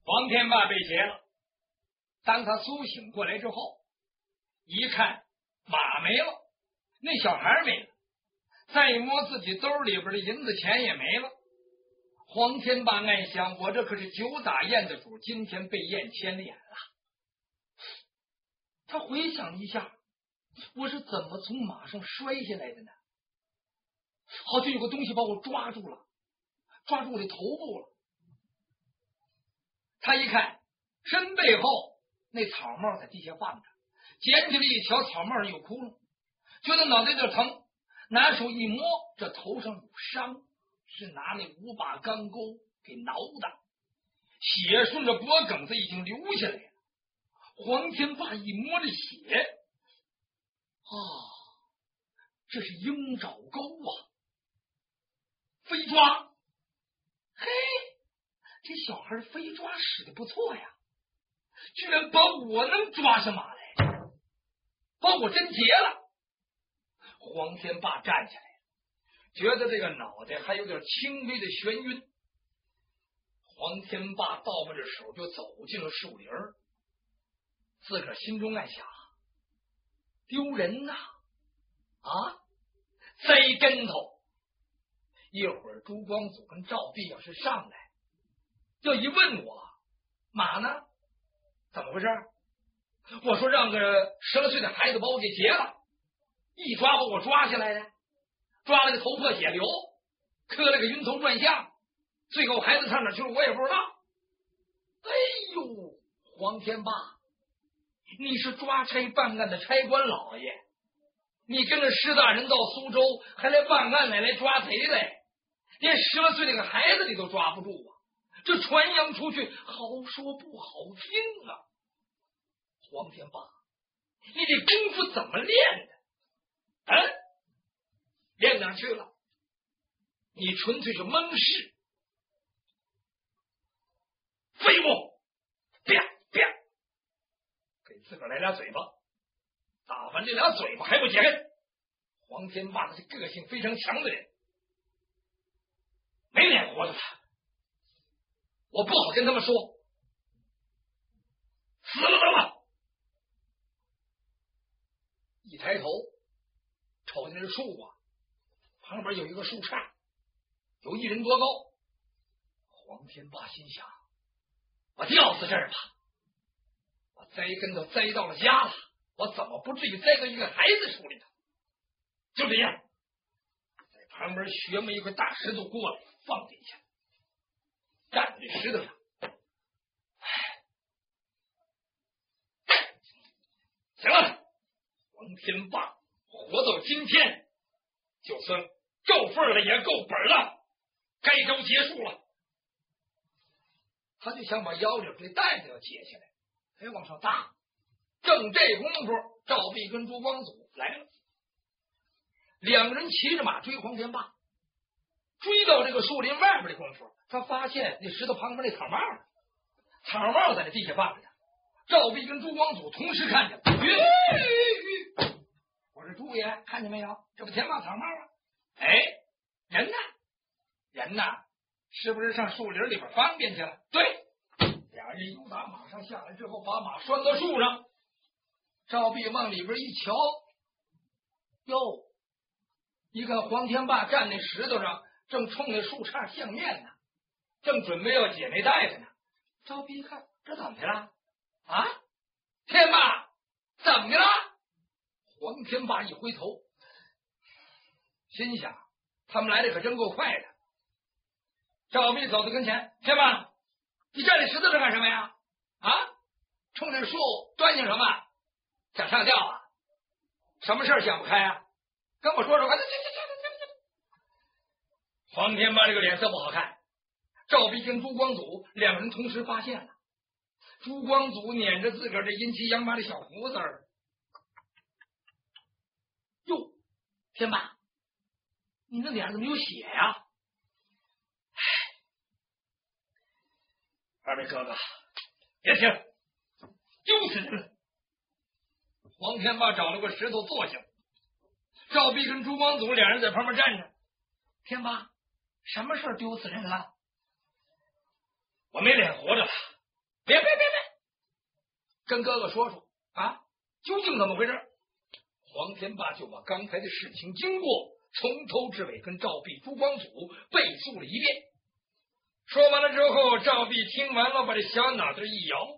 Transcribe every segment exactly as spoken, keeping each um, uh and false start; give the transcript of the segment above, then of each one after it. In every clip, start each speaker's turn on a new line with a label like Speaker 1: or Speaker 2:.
Speaker 1: 黄天霸被劫了，当他苏醒过来之后，一看马没了，那小孩没了，再一摸自己兜里边的银子钱也没了。黄天霸暗想，我这可是久打雁的主，今天被雁牵连了。他回想一下，我是怎么从马上摔下来的呢？好像有个东西把我抓住了，抓住我的头部了。他一看身背后那草帽在地下放着，捡起来一瞧，草帽上有窟窿，觉得脑袋有点疼，拿手一摸，这头上有伤，是拿那五把钢钩给挠的，血顺着脖梗子已经流下来了。黄天霸一摸这血，啊，这是鹰爪钩啊，飞抓。嘿，这小孩飞抓使的不错呀，居然把我能抓上马来，把我真劫了。黄天霸站起来了，觉得这个脑袋还有点轻微的眩晕。黄天霸倒摸着手就走进了树林，自个儿心中暗想，丢人呐！啊，栽跟头！一会儿朱光祖跟赵弼要是上来，要一问我马呢，怎么回事？我说让个十来岁的孩子把我给劫了，一抓把我抓下来的，抓了个头破血流，磕了个晕头转向，最后孩子上哪去了我也不知道。哎呦，黄天霸，你是抓差办案的差官老爷，你跟着施大人到苏州，还来办案来，来抓贼来，连十来岁那个孩子你都抓不住啊！这传扬出去，好说不好听啊！黄天霸，你这功夫怎么练的？啊，练哪去了？你纯粹是蒙事！废物！啪啪！给自个儿来俩嘴巴，打完这俩嘴巴还不解开。黄天霸是个性非常强的人，没脸活着他，我不好跟他们说，死了他们！一抬头瞅见这树啊，旁边有一个树杈，有一人多高。黄天霸心想，我吊死这儿吧，我栽跟头栽到了家了，我怎么不至于栽到一个孩子手里头？就这样，在旁边学么一块大石头过来，放底下，站在这石头上。行了，黄天霸活到今天，就算够份了，也够本了，该招结束了。他就想把腰里这带子要解下来，还往上搭。正这功夫，赵弼跟朱光祖来了，两个人骑着马追黄天霸。追到这个树林外边的功夫，他发现那石头旁边那草帽，草帽在那地下放着。赵弼跟朱光祖同时看见，我说朱爷看见没有？这不天霸草帽啊？哎，人呢？人呢？是不是上树林里边方便去了？对，俩人又打马上下来之后，把马拴到树上。赵弼往里边一瞧，哟，一看黄天霸站那石头上，正冲那树杈相面呢，正准备要解那带子呢。赵弼一看，这怎么的了？啊，天霸，怎么的了？黄天霸一回头，心想，他们来的可真够快的。赵弼走到跟前，天霸，你站在石头上干什么呀？啊，冲着树端详什么？想上吊啊？什么事儿想不开啊？跟我说说。黄天霸这个脸色不好看。赵弼跟朱光祖两个人同时发现了。朱光祖捻着自个儿这阴气阳马的小胡子儿，哟，天霸，你那脸上怎么有血呀？二位哥哥，别听，丢死人了！黄天霸找了个石头坐下，赵弼跟朱光祖两人在旁边站着。天霸，什么事丢死人了？我没脸活着了， 别别别别，跟哥哥说说啊，究竟怎么回事？黄天霸就把刚才的事情经过从头至尾跟赵壁、朱光祖背述了一遍。说完了之后，赵壁听完了，把这小脑袋一摇：“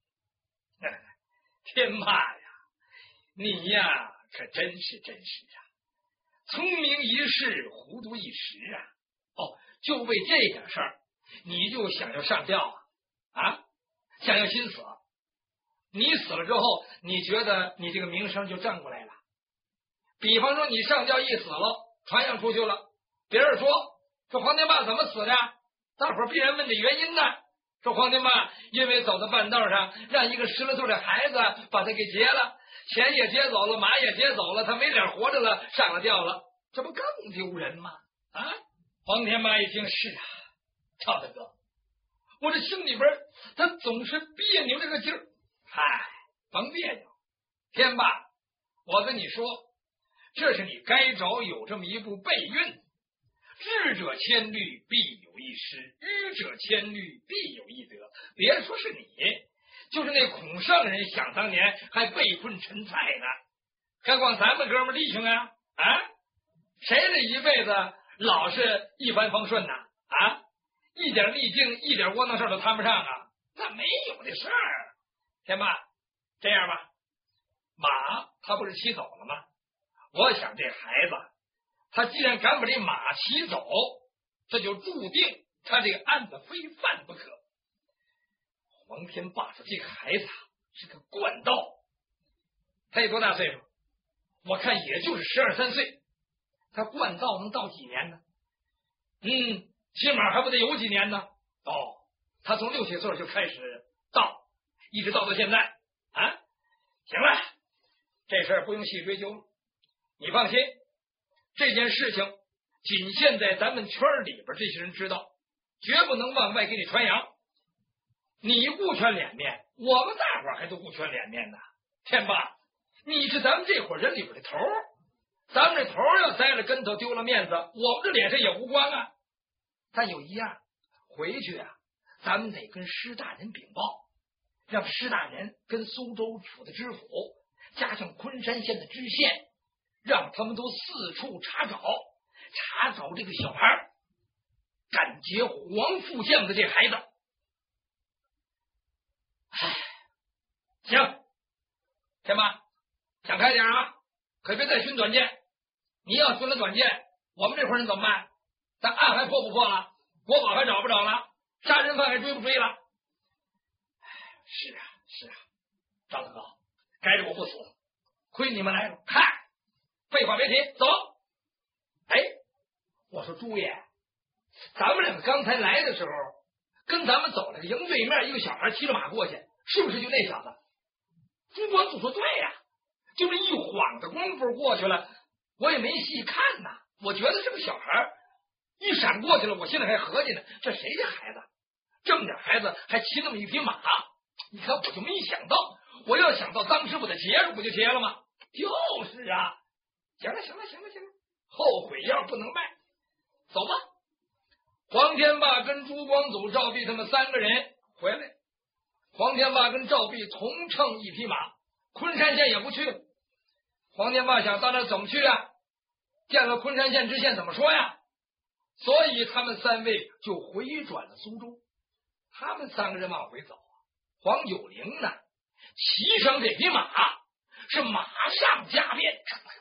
Speaker 1: 天霸呀，你呀可真是真是啊，聪明一世，糊涂一时啊！哦，就为这点事儿，你就想要上吊啊？啊，想要心死？你死了之后，你觉得你这个名声就正过来了？比方说你上吊一死了，传扬出去了，别人说这黄天霸怎么死的？大伙儿必然问这原因呢。说黄天霸因为走到半道上，让一个十来岁的孩子把他给劫了，钱也劫走了，马也劫走了，他没脸活着了，上了吊了，这不更丢人吗？啊！黄天霸一听，是啊，赵大哥，我这心里边他总是别扭这个劲儿。嗨，甭别扭，天霸，我跟你说，这是你该找有这么一部备孕。智者千虑，必有一失；愚者千虑，必有一得。别说是你，就是那孔圣人，想当年还被困陈蔡呢，何况咱们哥们弟兄啊啊！谁这一辈子老是一帆风顺呐？啊，一点逆境、一点窝囊事都谈不上啊？那没有的事儿。天霸，这样吧，马他不是骑走了吗？我想这孩子，他既然敢把这马骑走，这就注定他这个案子非犯不可。黄天霸说：“这个孩子是个惯道，他有多大岁数？我看也就是十二三岁。他惯道能到几年呢？嗯，起码还不得有几年呢。哦，他从六七岁就开始道，一直到到现在啊。行了，这事儿不用细追究了。你放心，这件事情仅限在咱们圈里边这些人知道，绝不能往外给你传扬。你顾全脸面，我们大伙儿还都顾全脸面呢。天霸，你是咱们这伙人里边的头，咱们这头要栽了跟头，丢了面子，我们这脸上也无光啊。但有一样，回去啊，咱们得跟施大人禀报，让施大人跟苏州府的知府加上昆山县的知县，让他们都四处查找，查找这个小孩敢劫黄富相的这孩子。唉，行，天霸，想开点啊，可别再寻短见。你要寻了短见，我们这伙人怎么办？咱案还破不破了？国宝还找不着了？杀人犯还追不追了？是啊，是啊，赵大哥，该着我不死，亏你们来了。嗨，废话别提，走。哎，我说朱爷，咱们两个刚才来的时候，跟咱们走了个迎对面，一个小孩骑着马过去，是不是就那小子？朱国祖说对呀、啊，就这一晃的功夫过去了，我也没细看呐，我觉得是个小孩，一闪过去了，我现在还合计呢，这谁家孩子？正点孩子还骑那么一匹马，你看我就没想到，我要想到当时我的劫了，不就劫了吗？就是啊，行了行了行了行了，后悔药不能卖，走吧。黄天霸跟朱光祖、赵壁他们三个人回来，黄天霸跟赵壁同乘一匹马，昆山县也不去了。黄天霸想到那怎么去啊？见了昆山县知县怎么说呀？所以他们三位就回转了苏州。他们三个人往回走，黄九龄呢，骑上这匹马是马上加鞭，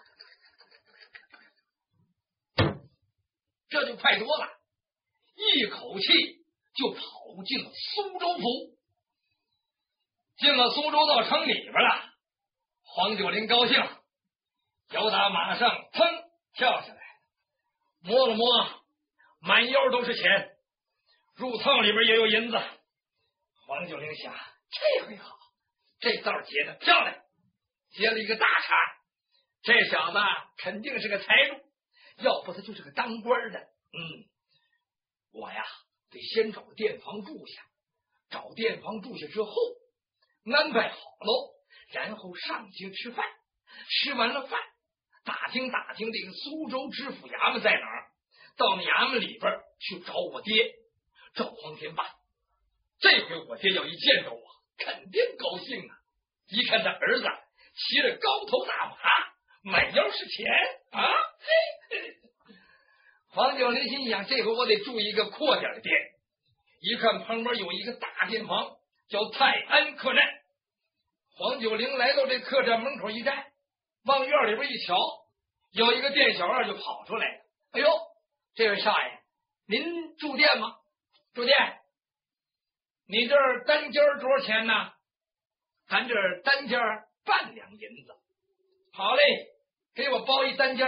Speaker 1: 这就快多了，一口气就跑进了苏州府。进了苏州到城里边了，黄九龄高兴，由打马上腾跳下来，摸了摸，满腰都是钱，入仓里边也有银子。黄九龄想，这回好，这道结的漂亮，结了一个大茬。这小子肯定是个财主，要不他就是个当官的。嗯，我呀得先找个店房住下，找店房住下之后安排好喽，然后上街吃饭，吃完了饭打听打听这个苏州知府衙门在哪儿，到那衙门里边去找我爹，找黄天霸。这回回我爹要一见着我，肯定高兴啊！一看他儿子骑着高头大马，满腰是钱啊！嘿嘿，黄九龄心想，这回我得住一个阔点的店。一看旁边有一个大店房，叫泰安客栈。黄九龄来到这客栈门口一站，往院里边一瞧，有一个店小二就跑出来了。哎呦，这位少爷，您住店吗？住店。你这儿单间多少钱呢？咱这儿单间半两银子。好嘞，给我包一单间。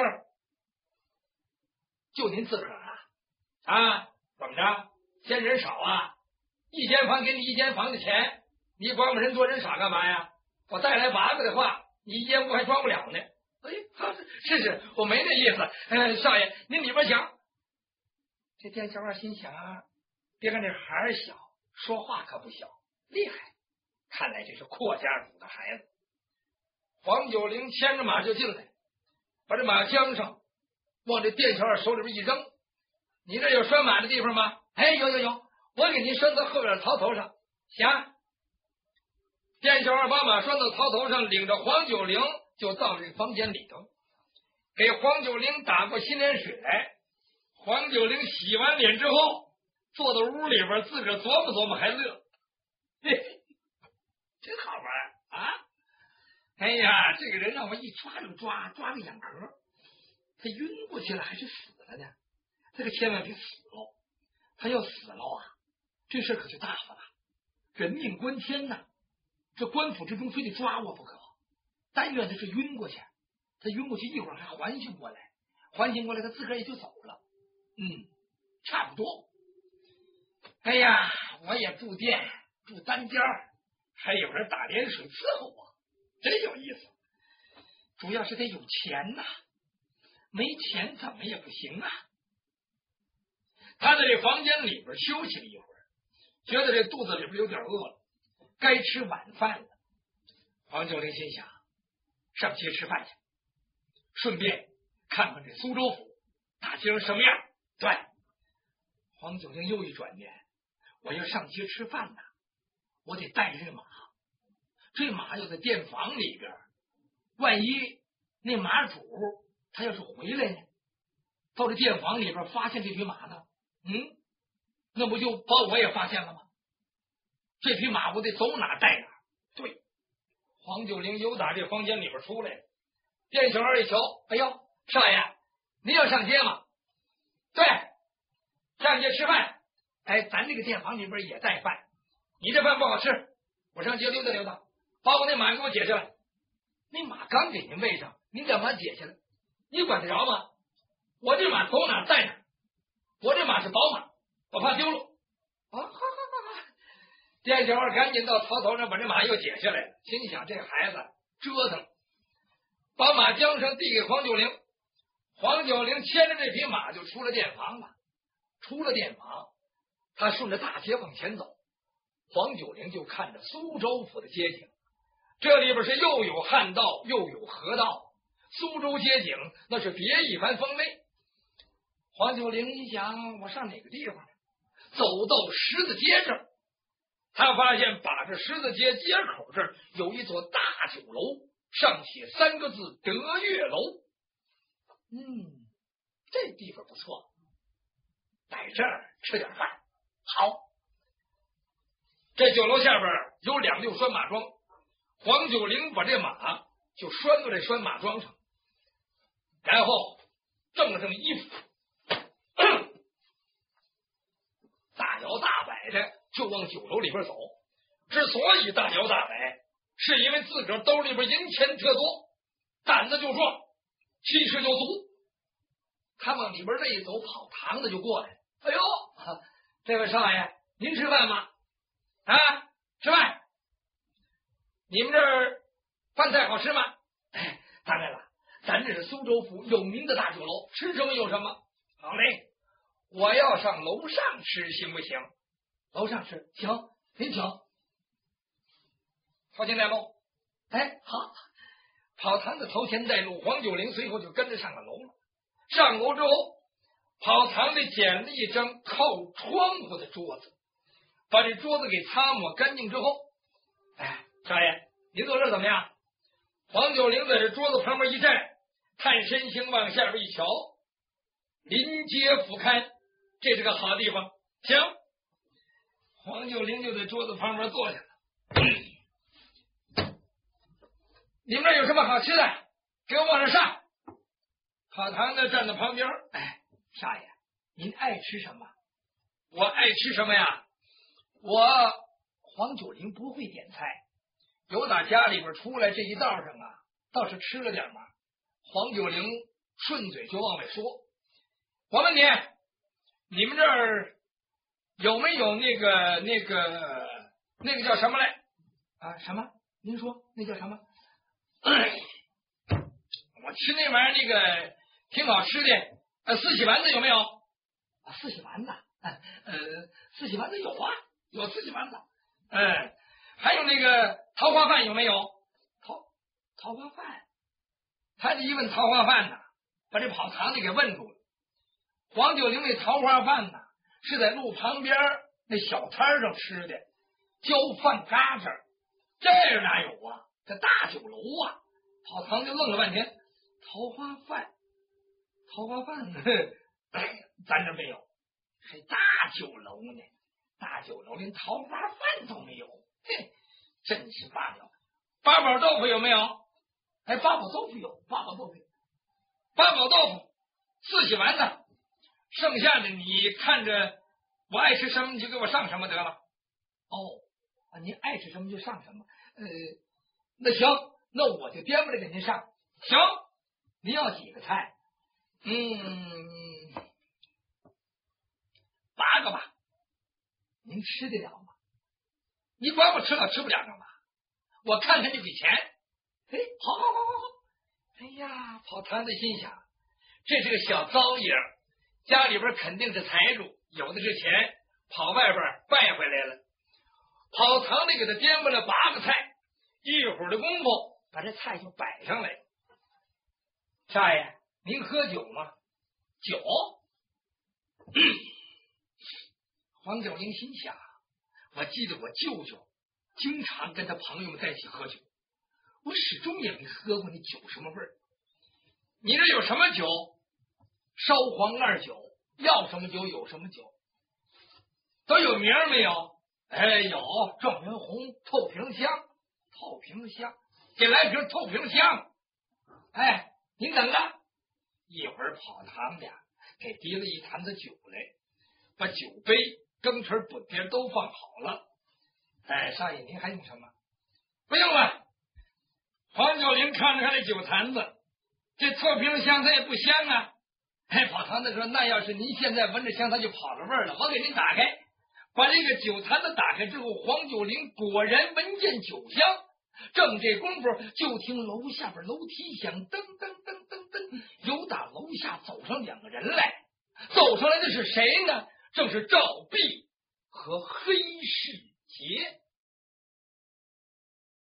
Speaker 1: 就您自个儿啊？啊，怎么着？嫌人少啊？一间房给你一间房的钱，你管我人多人少干嘛呀？我再来八个的话，你一间屋还装不了呢。哎，是是，我没那意思。呃，少爷，您里边请。这店小二心想啊，别看这孩儿小，说话可不小，厉害。看来这是阔家主的孩子。黄九龄牵着马就进来，把这马缰上，往这店小二手里边一扔。你这有拴马的地方吗？哎，有有有，我给您拴到后边槽头上。行。店小二把马拴到槽头上，领着黄九龄就到这个房间里头，给黄九龄打过洗脸水来。黄九龄洗完脸之后，坐到屋里边自个儿琢磨琢磨还乐，嘿，真好玩啊！哎呀，这个人让我一抓就抓，抓个眼壳，他晕过去了还是死了呢？这个千万别死了，他要死了啊，这事可就大发了，人命关天呐！这官府之中非得抓我不可，但愿他是晕过去，他晕过去一会儿还缓醒过来，缓醒过来他自个儿也就走了。嗯，差不多。哎呀，我也住店住单间，还有人打脸水伺候我，真有意思。主要是得有钱呐、啊，没钱怎么也不行啊。他在这房间里边休息了一会儿，觉得这肚子里边有点饿了，该吃晚饭了。黄九龄心想，上街吃饭去，顺便看看这苏州府大街上什么样。对，黄九龄又一转念，我要上街吃饭呢，我得带着这马。这马要在店房里边，万一那马主他要是回来呢，到这店房里边发现这匹马呢，嗯，那不就把我也发现了吗？这匹马我得走哪带哪。对，黄九龄又打这房间里边出来了。店小二一瞧，哎呦，少爷，您要上街吗？对，上街吃饭。哎，咱这个店房里边也带饭，你这饭不好吃，我上街溜达溜达，把我那马给我解下来。那马刚给您喂上，您干嘛解下来？你管得着吗？我这马走哪带哪，我这马是宝马，我怕丢了。啊，好好好好。店小二赶紧到槽头上把这马又解下来了，心想这孩子折腾，把马缰绳递给黄九龄。黄九龄牵着这匹马就出了店房了。出了店房，他顺着大街往前走，黄九龄就看着苏州府的街景。这里边是又有汉道又有河道，苏州街景那是别一番风味。黄九龄一想，我上哪个地方呢？走到十字街这儿，他发现把这十字街街口这儿有一座大酒楼，上写三个字德月楼。嗯，这地方不错，在这儿吃点饭好。这酒楼下边有两溜拴马桩，黄九龄把这马就拴到这拴马桩上，然后正正衣服大摇大摆的就往酒楼里边走。之所以大摇大摆，是因为自个儿兜里边银钱特多，胆子就壮，气势就足。他往里边这一走，跑堂的就过来，哎呦，这位少爷，您吃饭吗？啊，吃饭。你们这儿饭菜好吃吗？哎，当然了，咱这是苏州府有名的大酒楼，吃什么有什么。好嘞，我要上楼上吃，行不行？楼上吃，行，您请。掏钱带路。哎，好，跑堂的头前带路，黄九龄随后就跟着上了楼了。上楼之后，跑堂里捡了一张靠窗户的桌子， 把这桌子给擦抹干净之后，哎，少爷，你坐这怎么样？黄九龄在这桌子旁边一站，探身形往下边一瞧，临街俯瞰，这是个好地方。行，黄九龄就在桌子旁边坐下了。你们这有什么好吃的？给我往上上。跑堂的站在旁边，哎，少爷，您爱吃什么？我爱吃什么呀？我黄九龄不会点菜，有打家里边出来这一道上啊，倒是吃了点嘛。黄九龄顺嘴就往外说：“我问你，你们这儿有没有那个那个那个叫什么来？啊，什么？您说那叫什么？我吃那玩意儿，那个挺好吃的。呃，四喜丸子有没有？啊，四喜丸子，呃，四喜丸子有啊，有四喜丸子。嗯，还有那个桃花饭有没有？桃桃花饭。他这一问桃花饭呢，把这跑堂的给问住了。黄九龄那桃花饭呢，是在路旁边那小摊上吃的，浇饭渣子，这哪有啊？这大酒楼啊！跑堂就愣了半天，桃花饭，桃花饭，咱这没有，还大酒楼呢？大酒楼连桃花饭都没有，嘿，真是罢了。八宝豆腐有没有？哎，八宝豆腐有，八宝豆腐有，八宝豆腐，四喜丸子，剩下的你看着我爱吃什么你就给我上什么得了。哦，啊，您爱吃什么就上什么。呃，那行，那我就颠过来给您上。行，您要几个菜？嗯，八个吧。您吃得了吗？你管我吃了吃不了干嘛？我看看就给钱。哎，好好好好好。哎呀，跑堂的心想，这是个小糟爷，家里边肯定是财主，有的是钱，跑外边败回来了。跑堂的给他颠过来八个菜，一会儿的功夫把这菜就摆上来。少爷，您喝酒吗？酒？嗯、黄九龄心想，我记得我舅舅经常跟他朋友们在一起喝酒，我始终也没喝过那酒什么味儿。你这有什么酒？烧黄二酒，要什么酒有什么酒，都有名没有？哎，有状元红、透瓶香，透瓶香，给来瓶透瓶香。哎，您等着，一会儿跑堂的给提了一坛子酒来，把酒杯、羹匙、钵碟都放好了。哎，少爷您还用什么？不用了。黄九龄看着他那酒坛子，这透瓶香它也不香啊。哎，跑堂的说，那要是您现在闻着香它就跑了味儿了，我给您打开。把这个酒坛子打开之后，黄九龄果然闻见酒香。正这功夫，就听楼下边楼梯响，噔噔噔噔噔，由打楼下走上两个人来。走上来的是谁呢？正是赵壁和黑世杰。